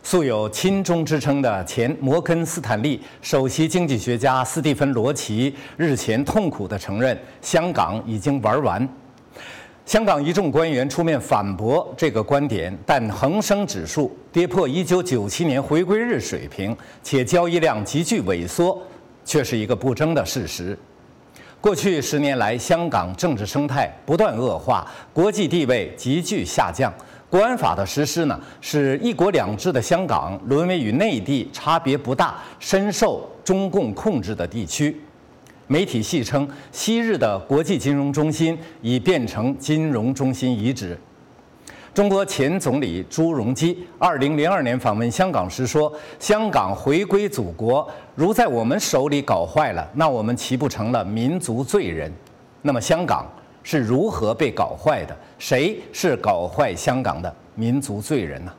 素有亲中之称的前摩根斯坦利首席经济学家斯蒂芬·罗奇日前痛苦地承认，香港已经玩完。香港一众官员出面反驳这个观点，但恒生指数跌破1997年回归日水平，且交易量急剧萎缩，却是一个不争的事实。过去10年来，香港政治生态不断恶化，国际地位急剧下降。国安法的实施呢，使一国两制的香港沦为与内地差别不大、深受中共控制的地区。媒体戏称，昔日的国际金融中心已变成金融中心遗址。中国前总理朱镕基2002年访问香港时说：“香港回归祖国，如在我们手里搞坏了，那我们岂不成了民族罪人？”那么香港是如何被搞坏的？谁是搞坏香港的民族罪人呢？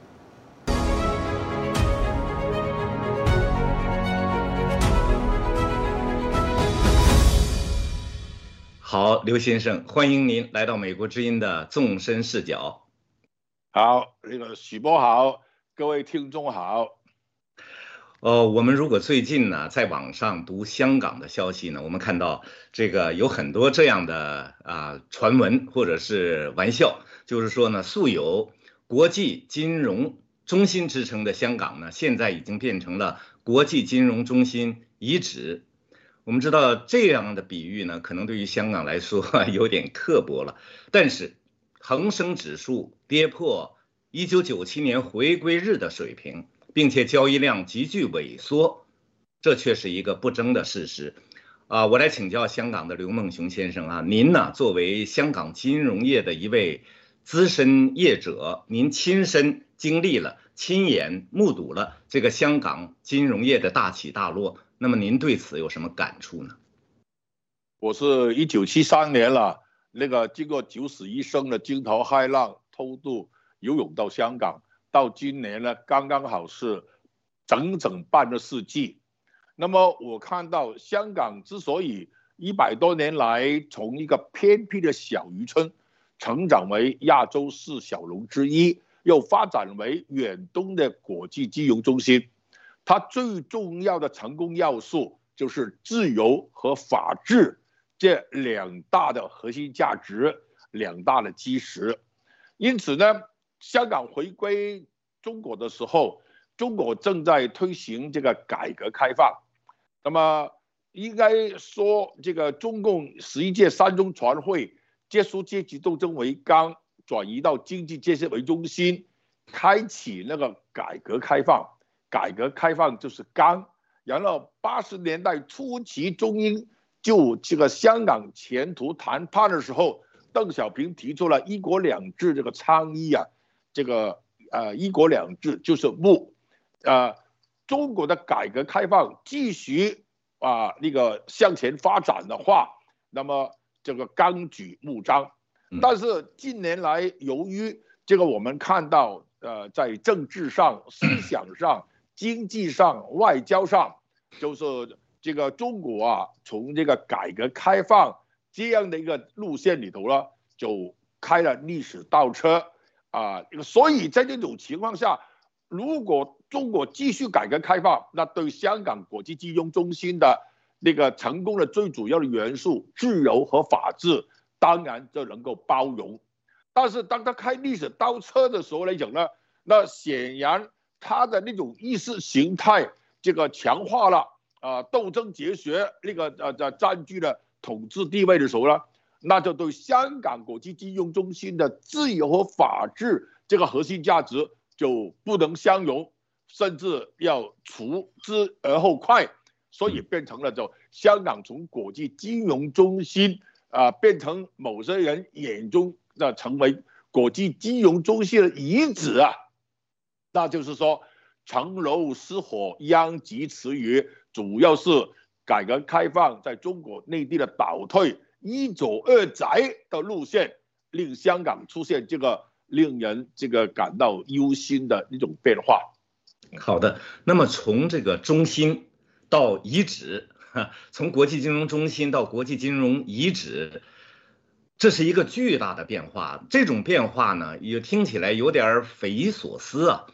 好，刘先生，欢迎您来到美国之音的纵深视角。 好，许波好，各位听众好。 我们如果最近呢在网上读香港的消息呢，我们看到这个有很多这样的传闻或者是玩笑，就是说呢，素有国际金融中心之称的香港呢，现在已经变成了国际金融中心遗址。我们知道这样的比喻呢，可能对于香港来说有点刻薄了，但是恒生指数跌破1997年回归日的水平，并且交易量急剧萎缩，这却是一个不争的事实。我来请教香港的刘梦熊先生啊，您呢作为香港金融业的一位资深业者，您亲身经历了、亲眼目睹了这个香港金融业的大起大落，那么您对此有什么感触呢？ 我是1973年了，经过九死一生的惊涛骇浪偷渡游泳到香港，到今年呢，刚刚好是整整半个世纪。那么我看到香港之所以100多年来从一个偏僻的小渔村成长为亚洲4小龙之一，又发展为远东的国际金融中心，它最重要的成功要素就是自由和法治这2大的核心价值，2大的基石。因此呢，香港回归中国的时候，中国正在推行这个改革开放。那么应该说，这个中共11届3中全会结束阶级斗争为纲，转移到经济建设为中心，开启那个改革开放。改革开放就是纲。然后80年代初期，中英就这个香港前途谈判的时候，邓小平提出了一国两制这个倡议啊，一国两制就是目，中国的改革开放继续向前发展的话，那么这个纲举目张。但是近年来，由于我们看到在政治上、思想上、经济上、外交上，就是中国从这个改革开放这样的一个路线里头呢，就开了历史倒车所以在这种情况下，如果中国继续改革开放，那对香港国际金融中心的成功的最主要的元素自由和法治，当然就能够包容。但是当他开历史倒车的时候来讲呢，那显然他的那种意识形态强化了斗争哲学占据了统治地位的时候呢，那就对香港国际金融中心的自由和法治这个核心价值就不能相容，甚至要除之而后快。所以变成了香港从国际金融中心变成某些人眼中成为国际金融中心的遗址那就是说，城楼失火，殃及池鱼，主要是改革开放在中国内地的倒退，一走二宅的路线，令香港出现令人感到忧心的一种变化。 好的，那么从这个中心到遗址，从国际金融中心到国际金融遗址，这是一个巨大的变化。这种变化呢，也听起来有点匪夷所思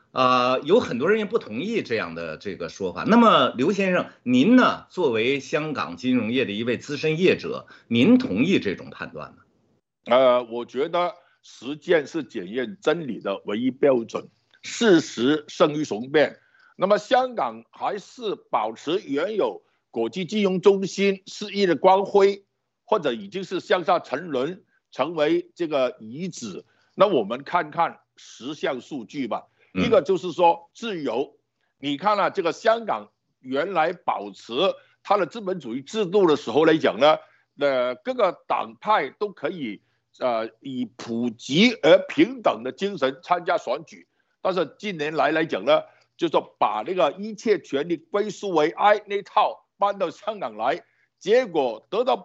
有很多人也不同意这样的这个说法。那么刘先生，您呢，作为香港金融业的一位资深业者，您同意这种判断吗？ 我觉得实践是检验真理的唯一标准，事实胜于雄辩。那么香港还是保持原有国际金融中心事业的光辉，或者已经是向下沉沦，成为这个遗址？那我们看看10项数据吧。一个就是说自由，你看了这个香港原来保持它的资本主义制度的时候来讲呢，各个党派都可以以普及而平等的精神参加选举，但是近年来讲呢，就是说把那个一切权利归属为爱那套搬到香港来，结果得到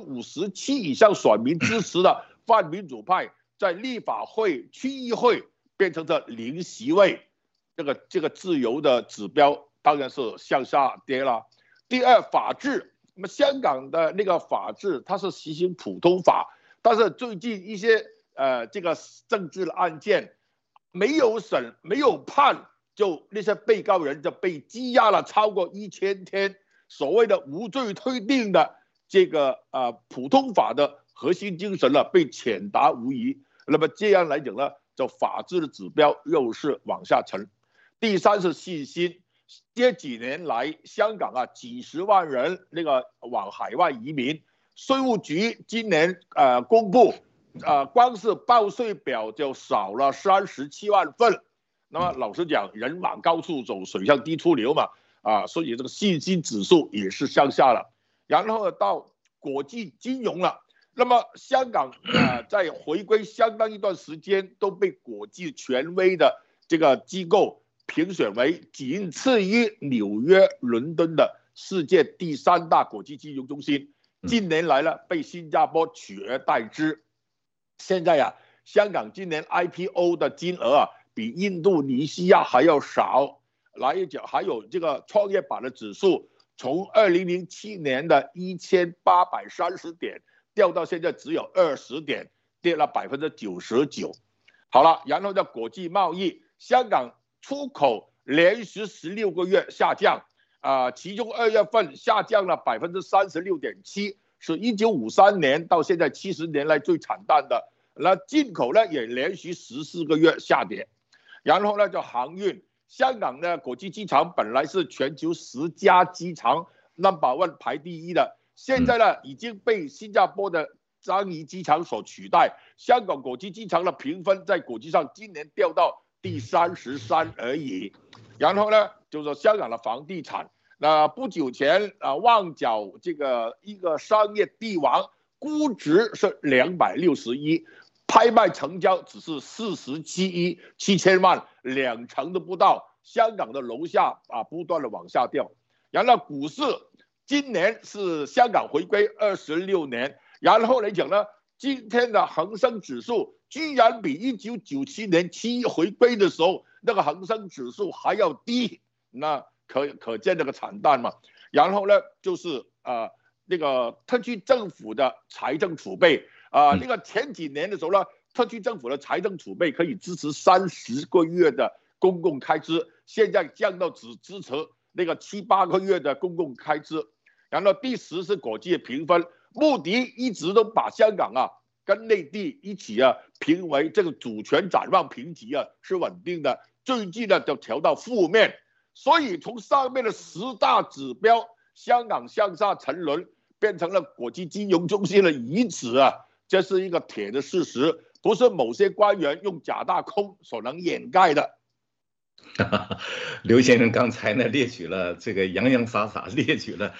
57%以上选民支持的泛民主派，在立法会、区议会变成了0席位，这个自由的指标当然是向下跌了。第二，法治，那么香港的那个法治它是实行普通法，但是最近一些这个政治的案件没有审没有判，就那些被告人就被羁押了超过1000天，所谓的无罪推定的这个普通法的核心精神呢被潜达无疑。那么这样来讲呢，就法治的指标又是往下沉。第三是信心，这几年来香港几十万人那个往海外移民，税务局今年公布光是报税表就少了37万份。那么老实讲，人往高处走，水向低处流嘛，所以这个信心指数也是向下了。然后到国际金融了。那么香港在回归相当一段时间都被国际权威的这个机构评选为仅次于纽约、伦敦的世界第3大国际金融中心。近年来呢，被新加坡取而代之。现在香港今年 IPO 的金额比印度尼西亚还要少。来讲，还有这个创业板的指数，从2007年的1830点。掉到现在只有20点，跌了99%。好了，然后在国际贸易，香港出口连续16个月下降，其中2月份下降了36.7%，是1953年到现在70年来最惨淡的。那进口呢也连续14个月下跌。然后呢，就航运，香港的国际机场本来是全球10家机场 No.1 排第1的。现在呢，已经被新加坡的樟宜机场所取代。香港国际机场的评分在国际上今年掉到第33而已。然后呢，就是说香港的房地产，不久前旺角这个一个商业地王估值是260亿，拍卖成交只是47亿7000万，2成都不到。香港的楼价不断的往下掉。然后股市。今年是香港回归26年，然后来讲呢，今天的恒生指数居然比1997年7月回归的时候那个恒生指数还要低，那可见这个惨淡嘛。然后呢，就是那个特区政府的财政储备那个前几年的时候呢，特区政府的财政储备可以支持30个月的公共开支，现在降到只支持那个7、8个月的公共开支。然后第10是国际的评分，穆迪一直都把香港跟内地一起评为这个主权展望评级是稳定的，最近呢就调到负面。所以从上面的10大指标，香港向下沉沦，变成了国际金融中心的遗址这是一个铁的事实，不是某些官员用假大空所能掩盖的。 刘先生刚才呢列举了这个洋洋洒洒列举了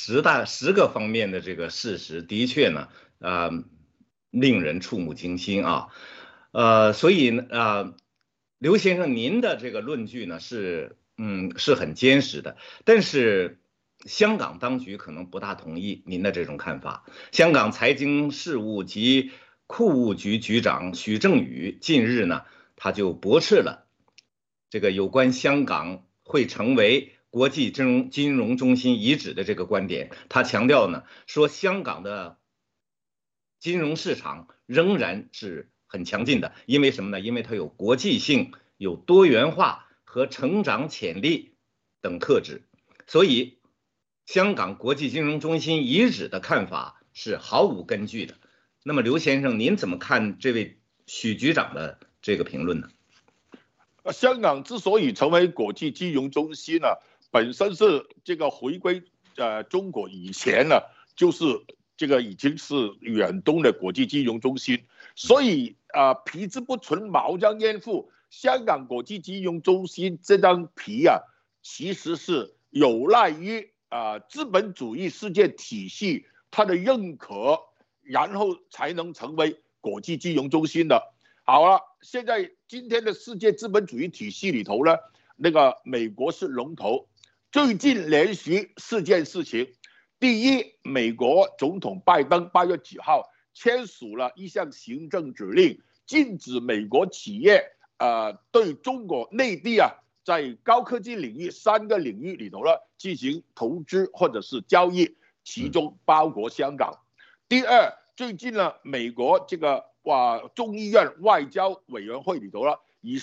10个方面的这个事实，的确呢令人触目惊心所以刘先生您的这个论据呢是很坚实的，但是香港当局可能不大同意您的这种看法。香港财经事务及库务局局长许正宇近日呢，他就驳斥了这个有关香港会成为国际金融中心遗址的这个观点。他强调呢，说香港的金融市场仍然是很强劲的，因为什么呢？因为它有国际性，有多元化， 和成长潜力等特质，所以香港国际金融中心遗址的看法是毫无根据的。那么刘先生，您怎么看这位许局长的这个评论呢？ 香港之所以成为国际金融中心呢，本身是这个回归中国以前呢，就是这个已经是远东的国际金融中心，所以皮之不存，毛将焉附？香港国际金融中心这张皮啊，其实是有赖于资本主义世界体系它的认可，然后才能成为国际金融中心的。好了，现在今天的世界资本主义体系里头呢，那个美国是龙头。最近连续4件事情，第一，美国总统拜登8月9号签署了一项行政指令，禁止美国企业对中国内地在高科技领域3个领域里头呢进行投资或者是交易，其中包括香港。第二，最近呢，美国这个众议院外交委员会里头呢，以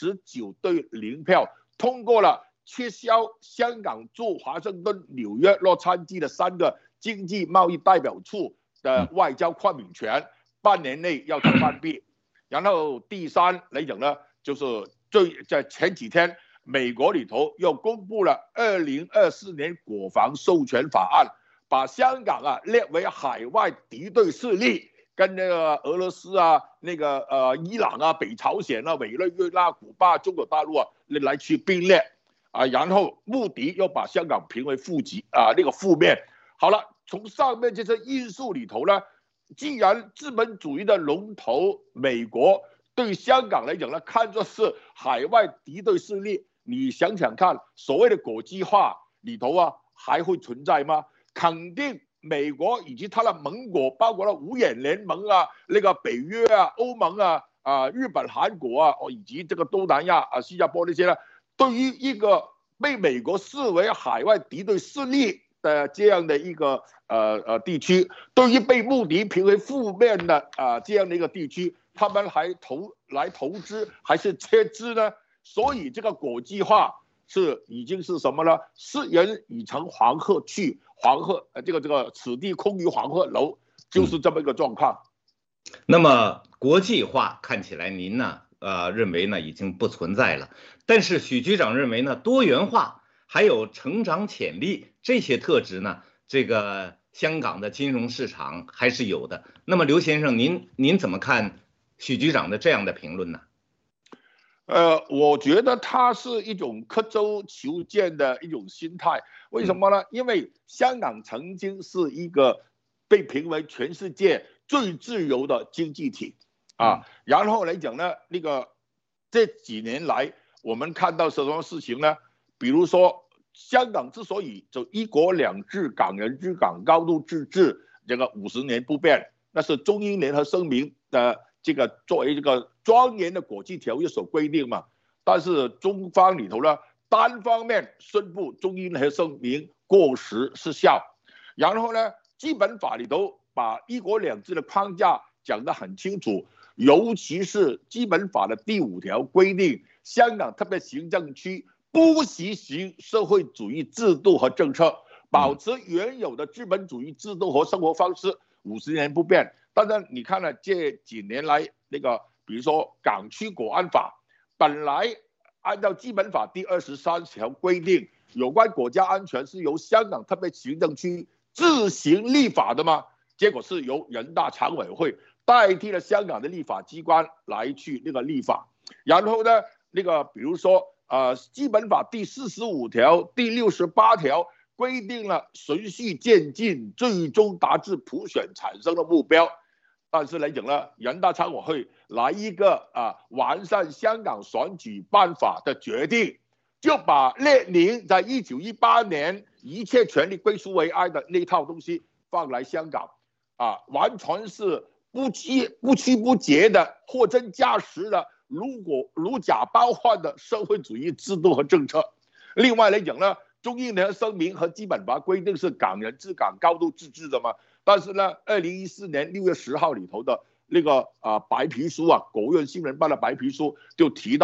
39对0票通过了撤销香港驻华盛顿、纽约、洛杉矶的3个经济贸易代表处的外交豁免权，半年内要关闭。然后第三来讲呢，就是在前几天，美国里头又公布了2024年国防授权法案，把香港列为海外敌对势力，跟那个俄罗斯那个伊朗北朝鲜委内瑞拉、古巴、中国大陆来去并列然后目的又把香港评为负极那个负面。好了，从上面这些因素里头呢，既然资本主义的龙头美国对香港来讲呢，看作是海外敌对势力，你想想看，所谓的国际化里头还会存在吗？肯定美国以及它的盟国，包括了五眼联盟那个北约欧盟日本、韩国以及这个东南亚新加坡那些呢，对于一个被美国视为海外敌对势力的这样的一个地区，对于被穆迪评为负面的这样的一个地区，他们还投资还是撤资呢？所以这个国际化已经是什么呢？是人已成黄鹤去，黄鹤这个此地空余黄鹤楼，就是这么一个状况。 那么国际化看起来您呢认为呢已经不存在了，但是许局长认为呢多元化还有成长潜力这些特质呢，这个香港的金融市场还是有的。那么刘先生，您怎么看许局长的这样的评论呢？ 我觉得它是一种刻舟求剑的一种心态。为什么呢？因为香港曾经是一个被评为全世界最自由的经济体然后来讲呢，那个这几年来我们看到什么事情呢？比如说香港之所以就一国两制、港人治港、高度自治这个50年不变，那是中英联合声明的这个作为这个庄严的国际条约所规定嘛。但是中方里头呢，单方面宣布中英联合声明过时失效，然后呢，基本法里头把一国两制的框架讲得很清楚，尤其是基本法的第5条规定，香港特别行政区不实行社会主义制度和政策，保持原有的资本主义制度和生活方式50年不变。但是你看了这几年来那个，比如说港区国安法，本来按照基本法第23条规定，有关国家安全是由香港特别行政区自行立法的嘛，结果是由人大常委会代替了香港的立法机关来去那个立法。然后呢，那个比如说基本法第45条、第68条规定了循序渐进，最终达至普选产生的目标。但是来讲呢，人大常委会来一个完善香港选举办法的决定，就把列宁在1918年一切权利归属为爱的那套东西放来香港完全是不屈不截的、货真价实的、如假包换的社会主义制度和政策。另外来讲呢，中英联合声明和基本法规定是港人治港、高度自治的嘛。但是呢，2014年6月10号里头的那个白皮书国务院新闻办的白皮书就提到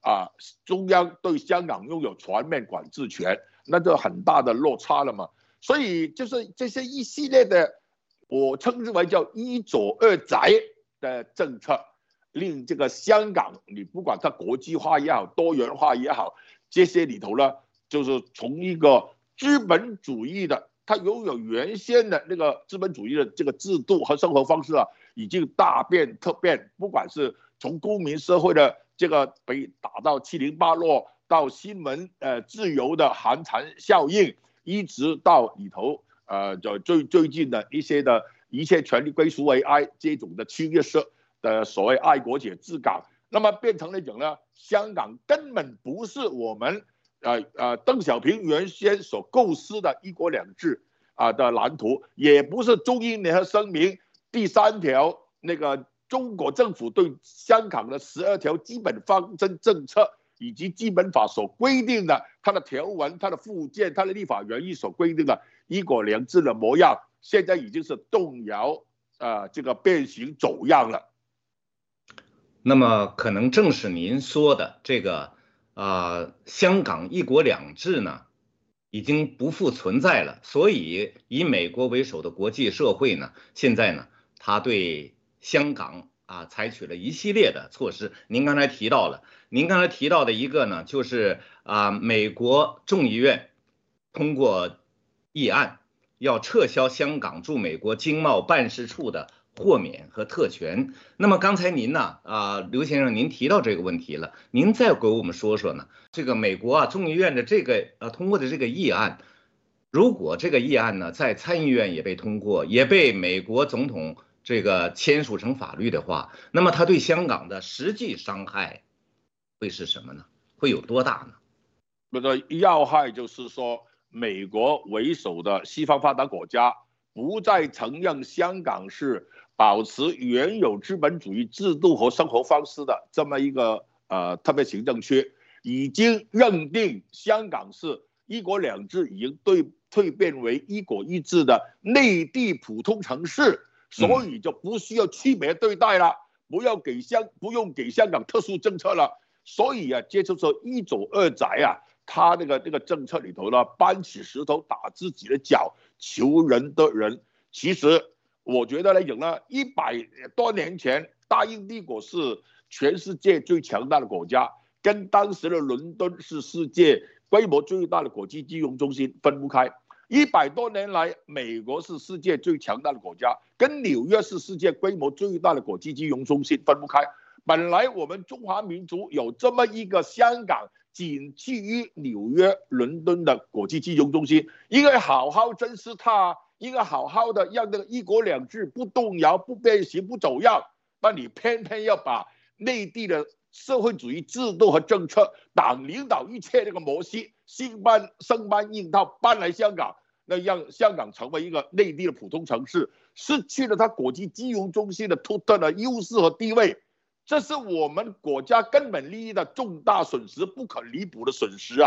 中央对香港拥有全面管制权，那就很大的落差了嘛。所以就是这些一系列的，我称之为叫一左二宅的政策，令这个香港，你不管它国际化也好，多元化也好，这些里头呢，就是从一个资本主义的，它拥有原先的那个资本主义的这个制度和生活方式已经大变特变。不管是从公民社会的这个被打到708落，到新闻自由的寒蝉效应，一直到里头就最近的一些的一切权利归属为爱这种的区域式的所谓爱国者治港，那么变成了讲呢，香港根本不是我们邓小平原先所构思的一国两制的蓝图，也不是中英联合声明第3条那个中国政府对香港的12条基本方针政策以及基本法所规定的它的条文、它的附件、它的立法原意所规定的一国两制的模样，现在已经是动摇这个变形走样了。 那么可能正是您说的这个香港一国两制呢，已经不复存在了。所以以美国为首的国际社会呢，现在呢，他对香港采取了一系列的措施。您刚才提到的一个呢，就是美国众议院通过议案，要撤销香港驻美国经贸办事处的豁免和特权。那么刚才您呢，刘先生您提到这个问题了，您再给我们说说呢？这个美国众议院的这个通过的这个议案，如果这个议案呢在参议院也被通过，也被美国总统这个签署成法律的话，那么它对香港的实际伤害会是什么呢？会有多大呢？ 那个要害就是说，美国为首的西方发达国家不再承认香港是保持原有资本主义制度和生活方式的这么一个特别行政区，已经认定香港是一国两制已经蜕变为一国一制的内地普通城市，所以就不需要区别对待了，不用给香港特殊政策了。所以这就是一左二宅他那个政策里头呢，搬起石头打自己的脚，求人得人。其实我觉得来讲呢，100多年前，大英帝国是全世界最强大的国家，跟当时的伦敦是世界规模最大的国际金融中心分不开。100多年来，美国是世界最强大的国家，跟纽约是世界规模最大的国际金融中心分不开。本来我们中华民族有这么一个香港，仅次于纽约、伦敦的国际金融中心，应该好好珍视它，应该好好的让这个一国两制不动摇、不变形、不走样。但你偏偏要把内地的社会主义制度和政策、党领导一切这个模式生搬硬套搬来香港，那让香港成为一个内地的普通城市，失去了它国际金融中心的独特的优势和地位。这是我们国家根本利益的重大损失，不可弥补的损失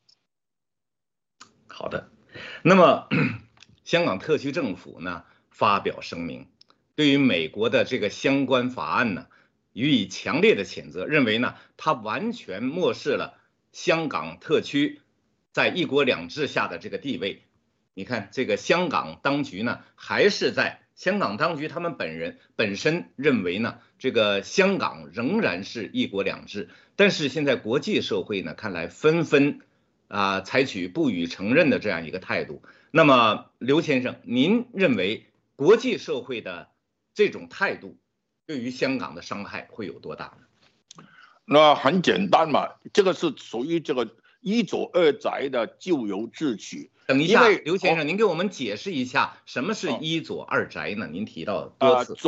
好的，那么香港特区政府呢发表声明，对于美国的这个相关法案呢予以强烈的谴责，认为呢它完全漠视了香港特区在一国两制下的这个地位。你看这个香港当局呢，还是在香港当局他们本身认为呢，这个香港仍然是一国两制，但是现在国际社会呢，看来纷纷采取不予承认的这样一个态度。那么刘先生，您认为国际社会的这种态度对于香港的伤害会有多大呢？ 那很简单嘛，这个是属于这个一左二宅的咎由自取。 等一下，刘先生，您给我们解释一下什么是一左二宅呢？您提到多次。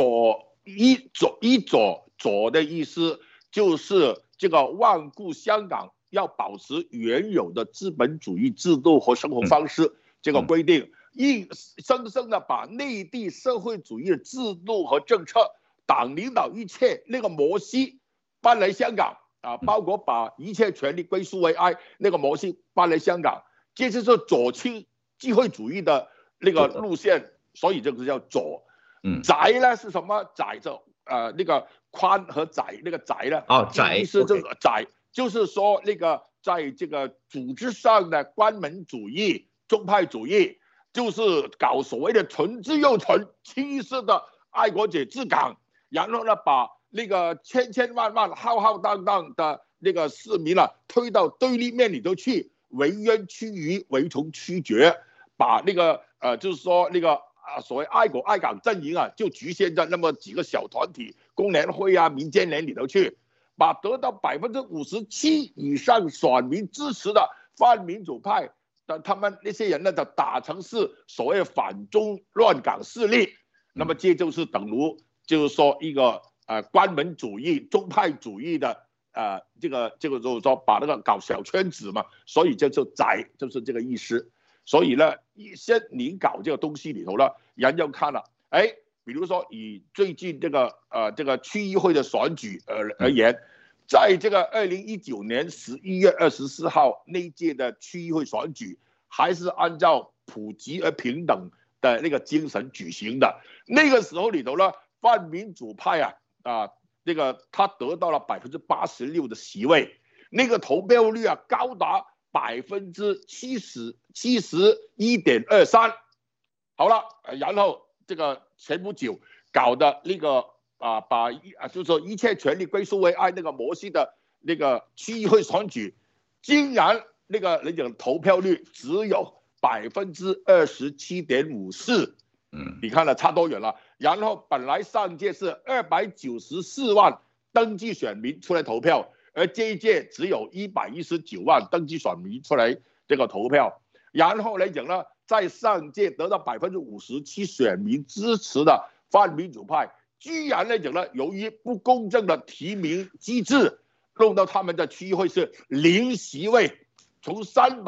左的意思就是这个罔顾香港要保持原有的资本主义制度和生活方式这个规定，硬生生的把内地社会主义的制度和政策、党领导一切那个模式搬来香港包括把一切权利归属为爱那个模式搬来香港。这就是左倾机会主义的那个路线，所以这个叫左。宅呢是什么？宅就那个宽和窄那个窄呢？ 窄意思就是就是说那个在这个组织上的关门主义、宗派主义，就是搞所谓的纯自由、纯清一色的爱国者治港，然后呢，把那个千千万万浩浩荡荡的那个市民推到对立面里头去，围冤屈鱼，围虫曲绝，把那个就是说那个所谓爱国爱港阵营就局限在那么几个小团体，工联会民建联里头去，把得到57%以上选民支持的泛民主派的他们那些人呢，就打成是所谓反中乱港势力。那么这就是等于就是说一个关门主义、宗派主义的这个就是说把那个搞小圈子嘛，所以就是窄，就是这个意思。所以呢，先你搞这个东西里头呢，人就看了，比如说以最近这个区议会的选举而言，在这个2019年11月24号那届的区议会选举，还是按照普及而平等的那个精神举行的。那个时候里头呢，泛民主派那个他得到了86%的席位，那个投票率高达71.23%。好了，然后这个前不久搞的那个就是说一切权利归属为爱那个模式的那个区议会选举，竟然那个人讲投票率只有27.54%。你看了差多远了？然后本来上届是294万登记选民出来投票，而这一届只有119万登记选民出来这个投票。然后来讲呢，在上届得到57%选民支持的泛民主派，居然来讲呢，由于不公正的提名机制，弄到他们的区议会是0席位，从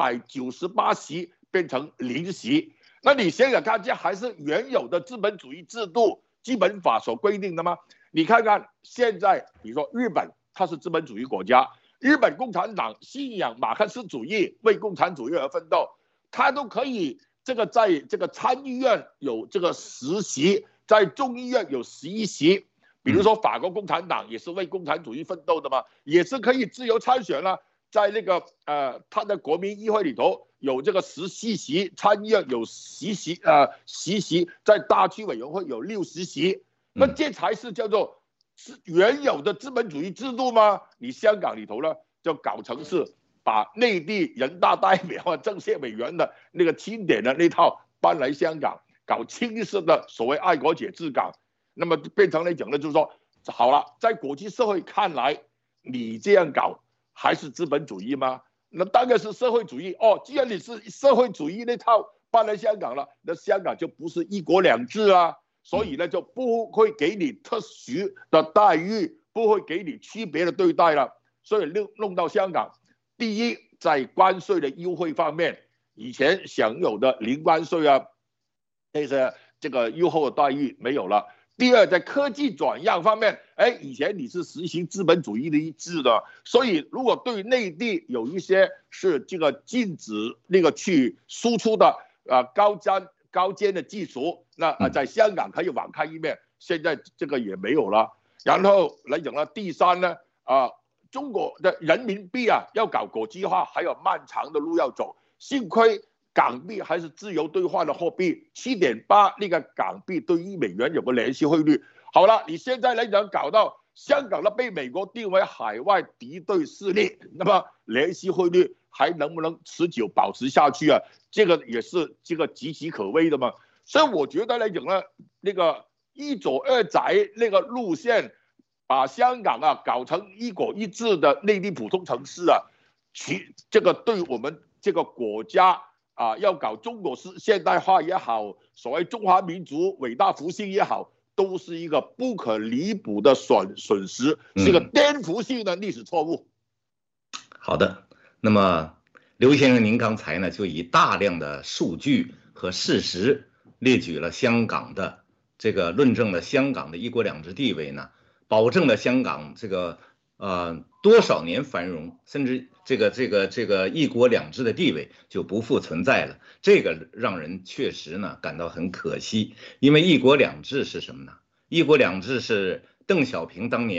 398席变成0席。那你想想看，这还是原有的资本主义制度基本法所规定的吗？你看看现在，比如说日本，它是资本主义国家，日本共产党信仰马克思主义，为共产主义而奋斗，它都可以在这个参议院有这个10席，在众议院有11席。比如说法国共产党也是为共产主义奋斗的嘛，也是可以自由参选了，在那个他的国民议会里头有这个14席，参议院有10席，在大区委员会有60席。那这才是叫做原有的资本主义制度吗？你香港里头呢，就搞成是把内地人大代表政协委员的那个钦点的那套搬来香港，搞清一色的所谓爱国者治港。那么变成来讲呢，就是说好了，在国际社会看来，你这样搞还是资本主义吗？那当然是社会主义哦。既然你是社会主义那套搬来香港了，那香港就不是一国两制啊。所以呢，就不会给你特殊的待遇，不会给你区别的对待了。所以弄到香港，第一，在关税的优惠方面，以前享有的零关税那些这个优厚的待遇没有了。第二，在科技转让方面，以前你是实行资本主义的一致的，所以如果对内地有一些是这个禁止那个去输出的高尖的技术，那在香港可以网开一面，现在这个也没有了。然后来讲呢，第三呢，中国的人民币要搞国际化，还有漫长的路要走。幸亏港币还是自由兑换的货币，7.8那个港币对1美元有个联系汇率。好了，你现在来讲搞到香港呢被美国定为海外敌对势力，那么联系汇率还能不能持久保持下去这个也是这个岌岌可危的嘛。所以我觉得来讲呢，那个一左二宅那个路线，把香港搞成一国一制的内地普通城市这个对我们这个国家要搞中国式现代化也好，所谓中华民族伟大复兴也好，都是一个不可弥补的损失，是个颠覆性的历史错误。 好的，那么刘先生，您刚才呢就以大量的数据和事实列举了香港的这个论证了香港的一国两制地位呢，保证了香港这个多少年繁荣，甚至这个一国两制的地位就不复存在了。这个让人确实呢感到很可惜，因为一国两制是什么呢？一国两制是邓小平当年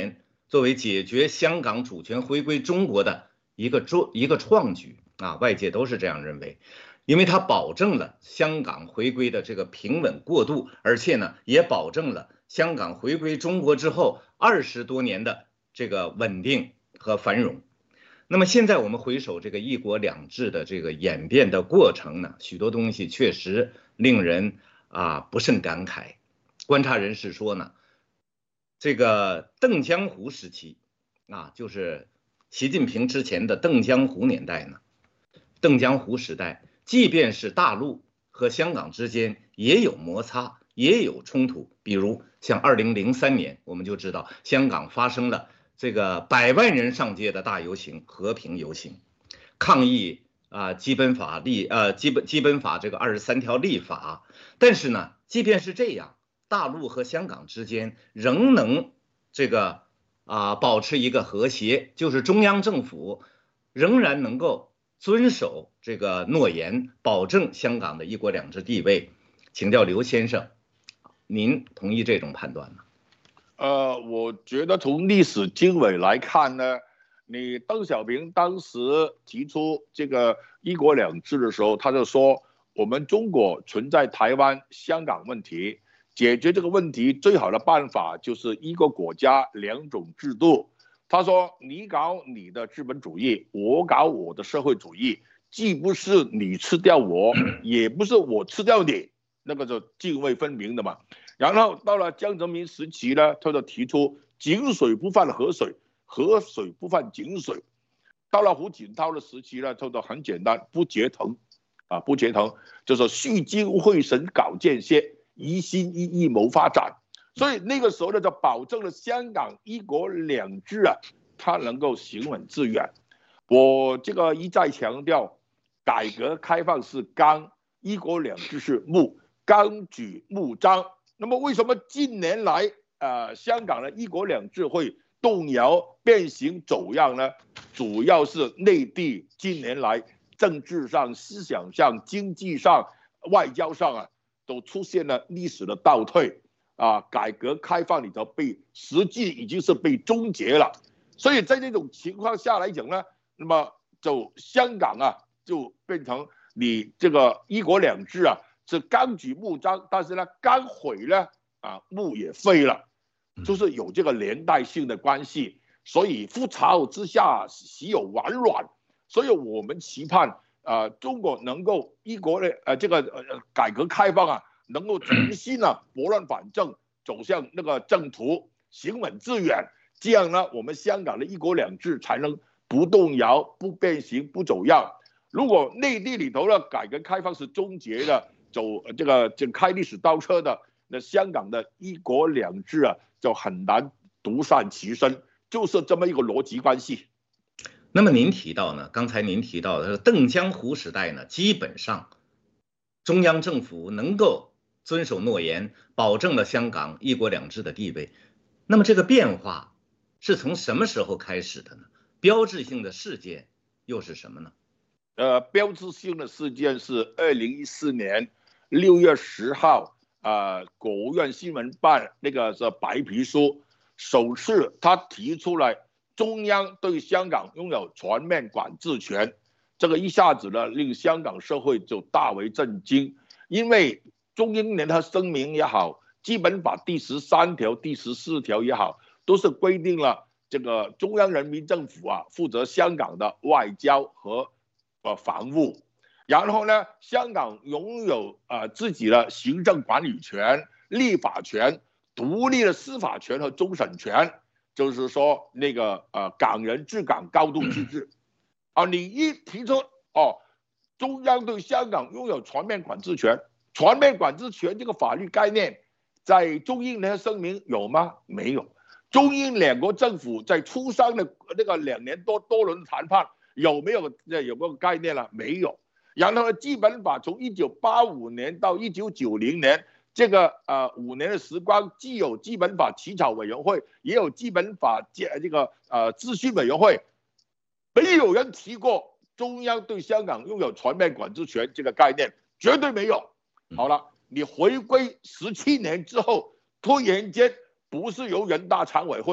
作为解决香港主权回归中国的一个创举啊，外界都是这样认为，因为它保证了香港回归的这个平稳过渡，而且呢，也保证了香港回归中国之后20多年的这个稳定和繁荣。那么现在我们回首这个一国两制的这个演变的过程呢，许多东西确实令人不甚感慨。观察人士说呢，这个邓江湖时期就是习近平之前的邓江湖年代呢，邓江湖时代，即便是大陆和香港之间也有摩擦，也有冲突。比如像2003年，我们就知道香港发生了这个100万人上街的大游行，和平游行，抗议基本法这个23条立法。但是呢，即便是这样，大陆和香港之间仍能这个保持一个和谐，就是中央政府仍然能够遵守这个诺言，保证香港的一国两制地位。请教刘先生，您同意这种判断吗？ 我觉得从历史经纬来看呢，你邓小平当时提出这个一国两制的时候，他就说我们中国存在台湾、香港问题，解决这个问题最好的办法就是一个国家两种制度。他说你搞你的资本主义，我搞我的社会主义，既不是你吃掉我，也不是我吃掉你，那个就泾渭分明的嘛。然后到了江泽民时期呢，他就提出井水不犯河水，河水不犯井水。到了胡锦涛的时期呢，他就很简单，不结藤，不结藤，就是聚精会神搞建设，一心一意谋发展。所以那个时候呢，就保证了香港一国两制它能够行稳致远。我这个一再强调，改革开放是纲，一国两制是目，纲举目张。那么为什么近年来香港的一国两制会动摇、变形、走样呢？主要是内地近年来政治上、思想上、经济上、外交上都出现了历史的倒退改革开放里头实际已经是被终结了。所以在这种情况下来讲呢，那么就香港就变成你这个一国两制是纲举目张，但是呢，纲毁了目也废了，就是有这个连带性的关系。所以覆巢之下岂有完卵？所以我们期盼中国能够一国的这个改革开放能够重新拨乱反正，走向那个正途，行稳致远。这样呢，我们香港的一国两制才能不动摇、不变形、不走样。如果内地里头的改革开放是终结的，走这个开历史倒车的，那香港的一国两制就很难独善其身，就是这么一个逻辑关系。 那么您提到呢，刚才您提到的邓江湖时代呢，基本上中央政府能够遵守诺言，保证了香港一国两制的地位。那么这个变化是从什么时候开始的呢？标志性的事件又是什么呢？ 标志性的事件是2014年6月10号，国务院新闻办那个是白皮书，首次他提出来中央对香港拥有全面管制权。这个一下子呢，令香港社会就大为震惊，因为中英联合声明也好，基本法第13条、第14条也好，都是规定了这个中央人民政府负责香港的外交和防务。然后呢，香港拥有自己的行政管理权、立法权、独立的司法权和终审权，就是说那个港人治港、高度自治。你一提出中央对香港拥有全面管制权，全面管制权这个法律概念在中英联合声明有吗？没有。中英两国政府在磋商的那个2年多轮谈判有没有概念了？没有。然后呢，基本法从1985年到1990年这个5年的时光，既有基本法起草委员会，也有基本法这个咨询委员会，没有人提过中央对香港拥有全面管制权这个概念，绝对没有。好了，你回归17年之后，突然间不是由人大常委会，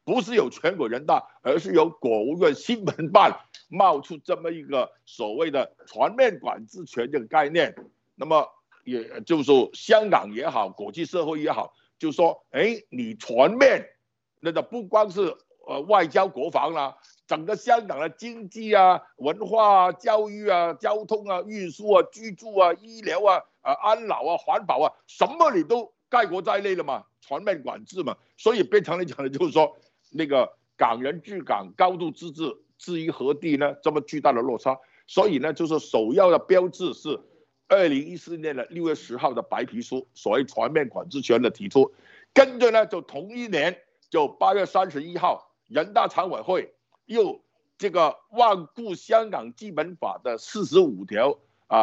不是由全国人大，而是由国务院新闻办冒出这么一个所谓的全面管制权这个概念。那么也就是说，香港也好，国际社会也好，就说，你全面，那个不光是外交国防啦，整个香港的经济啊、文化啊、教育啊、交通啊、运输啊、居住啊、医疗啊、安老啊、环保啊，什么你都概括在内了嘛，全面管制嘛，所以变成了讲的就是说，那个港人治港、高度自治置于何地呢？这么巨大的落差，所以呢，就是首要的标志是2014年的6月10号的白皮书，所谓全面管制权的提出，跟着呢就同一年就8月31号，人大常委会又这个罔顾香港基本法的45条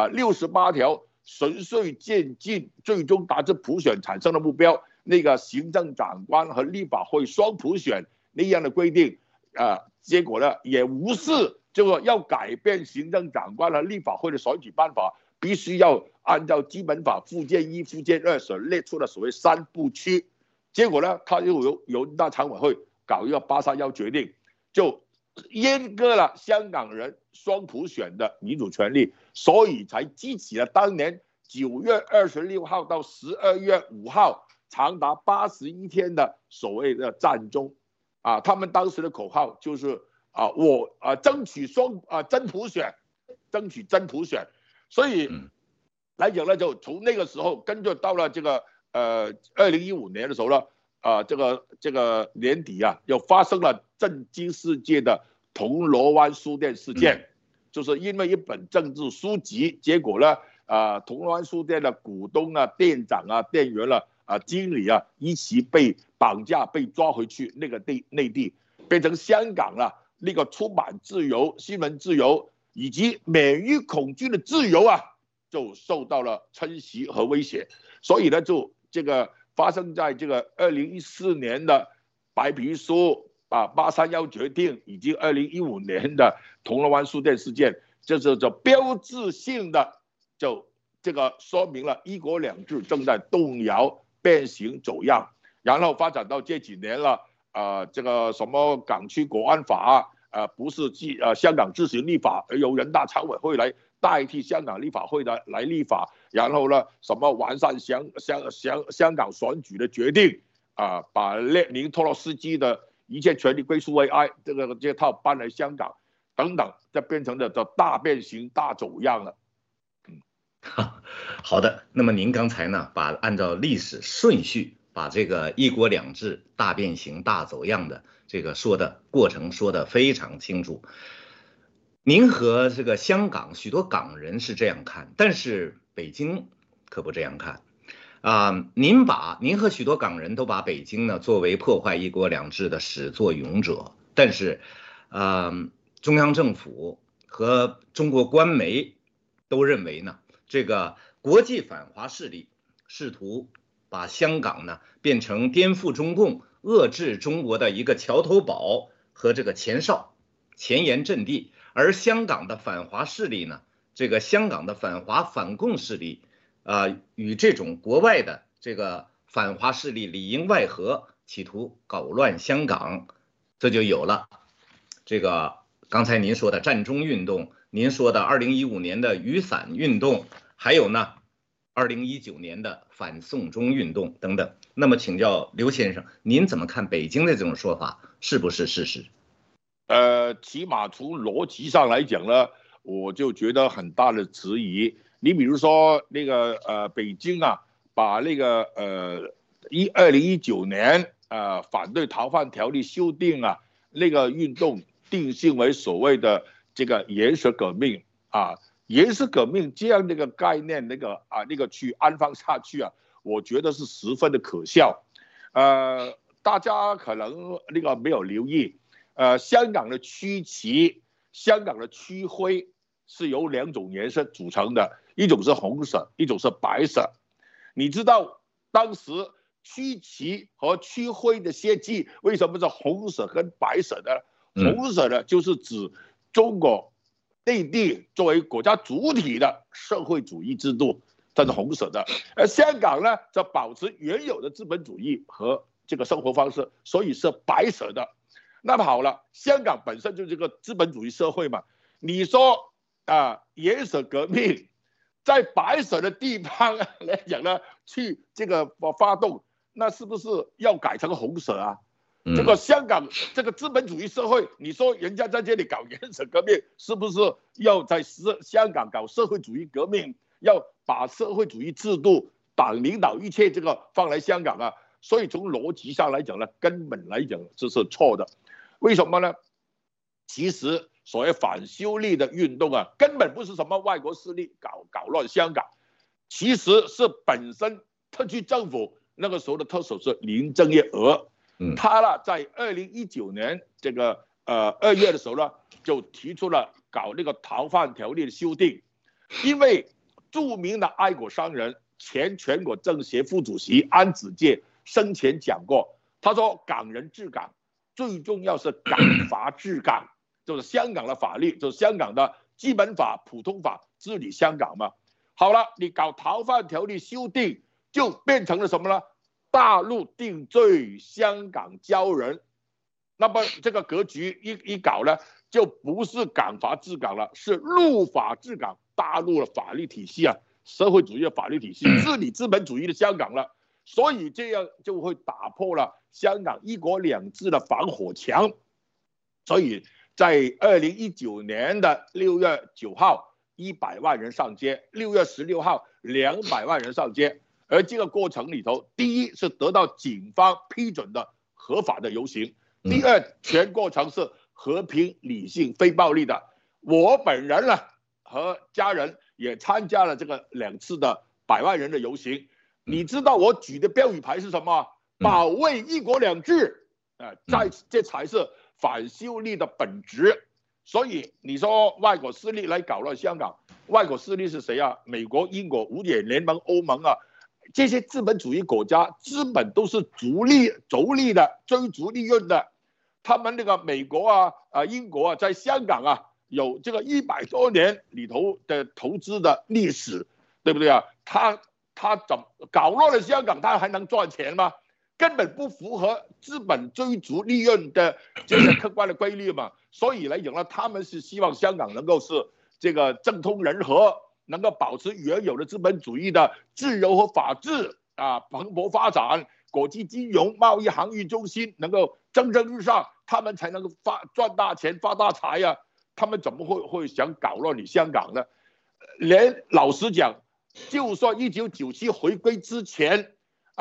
68条，循序渐进，最终达至普选产生的目标。那个行政长官和立法会双普选那样的规定，结果呢也无视，就说要改变行政长官和立法会的选举办法，必须要按照基本法附件1、附件2所列出的所谓3部曲。结果呢，他又由人大常委会搞一个831决定，就阉割了香港人双普选的民主权利，所以才激起了当年9月26号到12月5号长达81天的所谓的战争。他们当时的口号就是争取真普选，争取真普选。所以来讲呢，就从那个时候跟着到了这个2015年的时候呢，这个年底又发生了震惊世界的铜锣湾书店事件，就是因为一本政治书籍，结果呢，铜锣湾书店的股东店长店员经理一起被绑架，被抓回去那个内地，变成香港那个出版自由、新闻自由以及免于恐惧的自由就受到了侵袭和威胁。所以呢，就这个发生在这个2014年的白皮书831决定，以及2015年的铜锣湾书店事件，这是标志性的，就这个说明了一国两制正在动摇、变形、走样。然后发展到这几年了，这个什么港区国安法不是香港自行立法，而由人大常委会来代替香港立法会的来立法。然后呢，什么完善香港选举的决定把列宁托洛斯基的一切权利归属为爱这套搬来香港等等，这变成了大变形、大走样了。 好的，那么您刚才呢，按照历史顺序，把这个一国两制大变形、大走样的这个过程说得非常清楚。您和这个香港许多港人是这样看，但是北京可不这样看您和许多港人都把北京呢作为破坏一国两制的始作俑者，但是中央政府和中国官媒都认为呢，这个国际反华势力试图把香港呢变成颠覆中共、遏制中国的一个桥头堡和这个前沿阵地，而香港的反华势力呢，这个香港的反华反共势力与这种国外的这个反华势力里应外合，企图搞乱香港，这就有了这个刚才您说的占中运动，您说的2015年的雨伞运动，还有呢2019年的反送中运动等等。那么请教刘先生，您怎么看北京的这种说法是不是事实？ 起码从逻辑上来讲呢，我就觉得很大的质疑。你比如说那个北京把那个2019年反对逃犯条例修订那个运动定性为所谓的这个颜色革命颜色革命这样的一个概念，那个去安放下去我觉得是十分的可笑。大家可能那个没有留意。香港的区旗、香港的区徽是由2种颜色组成的，一种是红色，一种是白色。你知道当时区旗和区徽的设计为什么是红色跟白色的？红色的就是指中国内地作为国家主体的社会主义制度，这是红色的。而香港呢，则保持原有的资本主义和这个生活方式，所以是白舍的。那么好了，香港本身就是个资本主义社会嘛，你说颜色革命在白色的地方来讲呢，去这个发动，那是不是要改成红色啊？这个香港这个资本主义社会，你说人家在这里搞颜色革命，是不是要在香港搞社会主义革命？要把社会主义制度、党领导一切这个放来香港啊？所以从逻辑上来讲呢，根本来讲这是错的。为什么呢？其实所谓反修例的运动啊，根本不是什么外国势力搞乱香港，其实是本身特区政府那个时候的特首是林郑月娥，他呢在2019年这个2月的时候呢，就提出了搞那个逃犯条例的修订，因为著名的爱国商人前全国政协副主席安子介生前讲过，他说港人治港最重要是港法治港，就是香港的法律，就是香港的基本法、普通法治理香港嘛。好了，你搞逃犯条例修订，就变成了什么呢？大陆定罪，香港交人。那么这个格局一搞呢，就不是港法治港了，是陆法治港。大陆的法律体系啊，社会主义的法律体系治理资本主义的香港了，所以这样就会打破了香港一国两制的防火墙。所以在2019年的6月9号，100万人上街；6月16号，200万人上街。而这个过程里头，第一是得到警方批准的合法的游行，第二，全过程是和平、理性、非暴力的。我本人呢和家人也参加了这个2次的100万人的游行。你知道我举的标语牌是什么？保卫一国两制，这才是反修例的本质。所以你说外国势力来搞乱香港，外国势力是谁啊？美国、英国、五眼联盟、欧盟啊，这些资本主义国家资本都是逐利的，追逐利润的。他们那个美国英国啊，在香港啊有这个100多年里头的投资的历史，对不对啊？他怎么搞乱了香港，他还能赚钱吗？根本不符合资本追逐利润的这个客观的规律嘛。所以来讲呢，他们是希望香港能够是这个政通人和，能够保持原有的资本主义的自由和法治蓬勃发展，国际金融、贸易、航运中心能够蒸蒸日上，他们才能够赚大钱、发大财呀。他们怎么会想搞乱你香港呢？老实讲，就算1997回归之前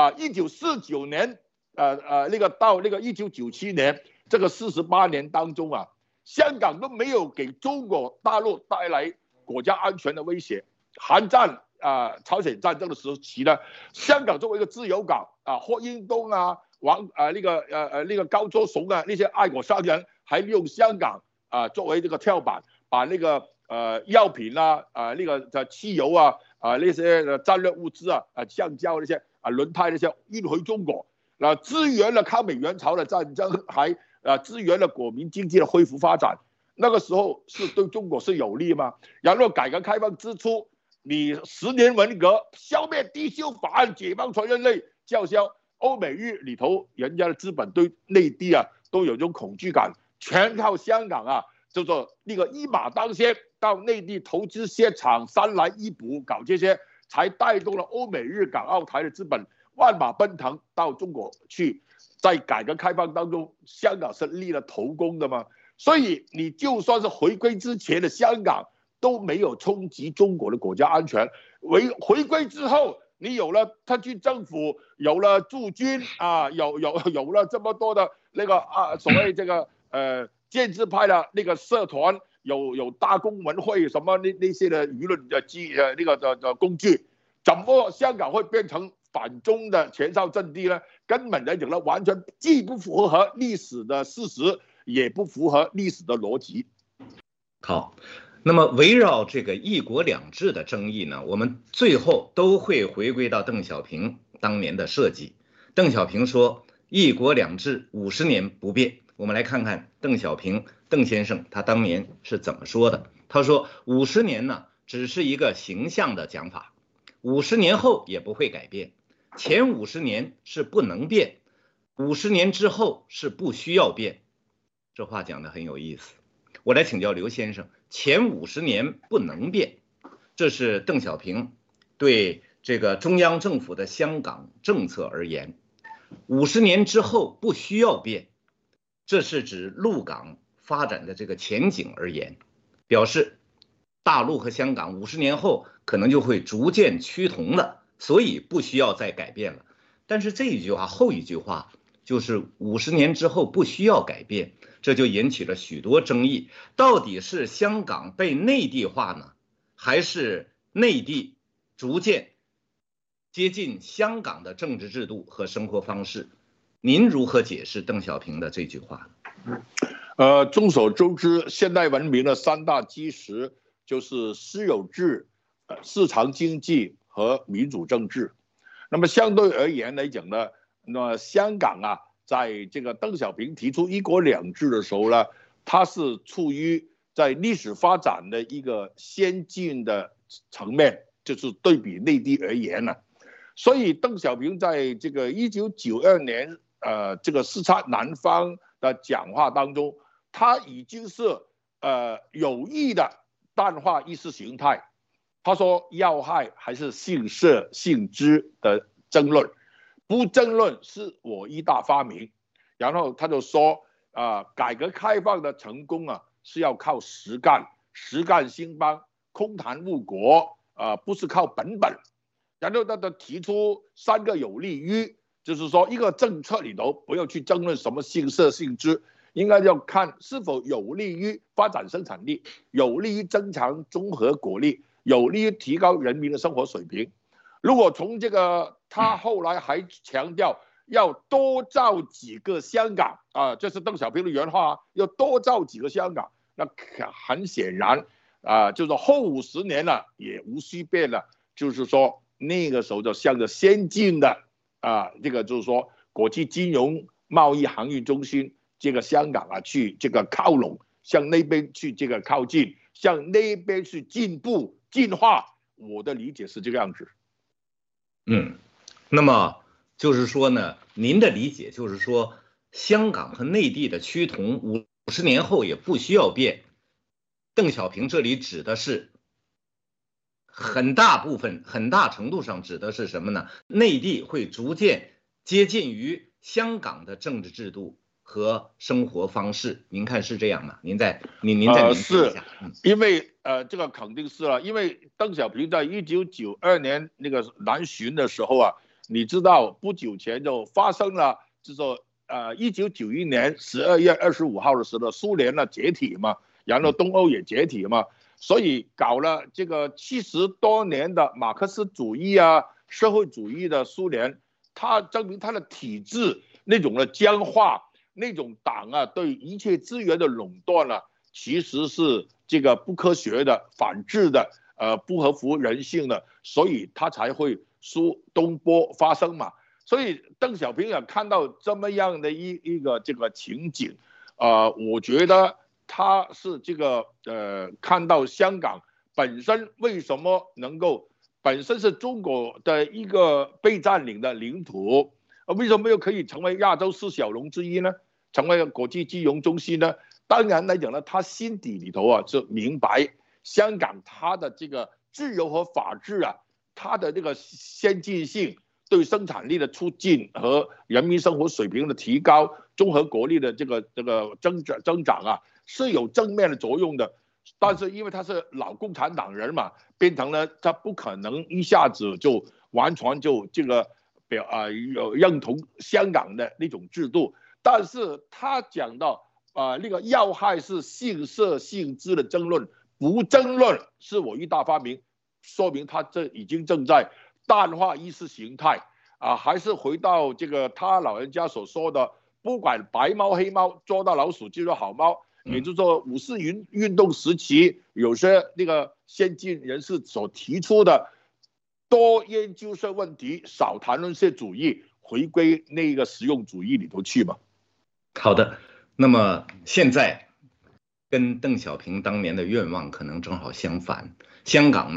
，1949年到那个1997年这个48年当中啊，香港都没有给中国大陆带来国家安全的威胁。韩战朝鲜战争的时期呢，香港作为一个自由港霍英东那个高卓雄那些爱国商人还利用香港作为这个跳板，把那个药品那个汽油那些战略物资橡胶那些轮胎那些运回中国，支援了抗美援朝的战争，还支援了国民经济的恢复发展。那个时候是对中国是有利吗？然后改革开放之初，你10年文革消灭低修法案，解放全人类，叫嚣欧美日里头，人家的资本对内地都有种恐惧感，全靠香港就说那个一马当先，到内地投资设厂，3来1补，搞这些，才带动了欧美日港澳台的资本万马奔腾到中国去。在改革开放当中，香港是立了头功的嘛。所以你就算是回归之前的香港都没有冲击中国的国家安全，回归之后你有了特区政府，有了驻军有了这么多的那个所谓这个建制派的那个社团，有大公文会什么那些的舆论的工具，怎么香港会变成反中的前哨阵地呢？根本来讲呢，完全既不符合历史的事实，也不符合历史的逻辑。 好，那么围绕这个一国两制的争议呢，我们最后都会回归到邓小平当年的设计。邓小平说一国两制50年不变。我们来看看邓小平邓先生他当年是怎么说的。他说50年呢只是一个形象的讲法，50年后也不会改变，前50年是不能变， 50年之后是不需要变，这话讲得很有意思。我来请教刘先生，前50年不能变，这是邓小平对这个中央政府的香港政策而言；50年之后不需要变，这是指陆港发展的这个前景而言，表示大陆和香港50年后可能就会逐渐趋同了，所以不需要再改变了。但是这一句话后一句话就是50年之后不需要改变，这就引起了许多争议。到底是香港被内地化呢，还是内地逐渐接近香港的政治制度和生活方式？您如何解释邓小平的这句话？ 众所周知，现代文明的3大基石就是私有制、市场经济和民主政治。那么相对而言来讲呢，那香港啊，在这个邓小平提出一国两制的时候呢，它是处于在历史发展的一个先进的层面，就是对比内地而言呢。所以邓小平在这个1992年这个视察南方的讲话当中，他已经是有意的淡化意识形态。他说要害还是性色性知的争论，不争论是我一大发明。然后他就说改革开放的成功啊是要靠实干，实干兴邦，空谈误国不是靠本。然后他提出3个有利于，就是说一个政策里头不要去争论什么性色性知，应该要看是否有利于发展生产力，有利于增强综合国力，有利于提高人民的生活水平。如果从这个，他后来还强调要多造几个香港这是邓小平的原话要多造几个香港。那很显然就是后50年了也无需变了，就是说那个时候就向着先进的这个就是说国际金融贸易航运中心这个香港去这个靠拢，向那边去这个靠近，向那边去进步进化。我的理解是这个样子。 那么就是说呢，您的理解就是说，香港和内地的趋同50年后也不需要变。邓小平这里指的是很大部分、很大程度上指的是什么呢？内地会逐渐接近于香港的政治制度和生活方式。您看是这样吗？您再明确一下。 因为这个肯定是了，因为邓小平在1992年那个南巡的时候你知道不久前就发生了，就是说1991年12月25号的时候，苏联解体嘛，然后东欧也解体嘛，所以搞了这个70多年的马克思主义社会主义的苏联，它证明它的体制那种的僵化，那种党对一切资源的垄断其实是这个不科学的、反智的、不合乎人性的，所以他才会苏东波发生嘛。所以邓小平也看到这么样的一个这个情景，我觉得他是这个看到香港本身为什么能够本身是中国的一个被占领的领土，为什么又可以成为亚洲4小龙之一呢？成为国际金融中心呢？当然来讲呢，他心底里头就明白香港它的这个自由和法治它的这个先进性，对生产力的促进和人民生活水平的提高，综合国力的这个增长是有正面的作用的。但是因为他是老共产党人嘛，变成了他不可能一下子就完全就这个认同香港的那种制度。但是他讲到那个要害是性色性知的争论，不争论是我一大发明，说明他这已经正在淡化意识形态还是回到这个他老人家所说的，不管白猫黑猫，捉到老鼠就是好猫。也就是说五四运动时期有些那个先进人士所提出的多研究些问题，少谈论些主义，回归那个实用主义里头去嘛。 好的，那么现在跟邓小平当年的愿望可能正好相反。香港呢，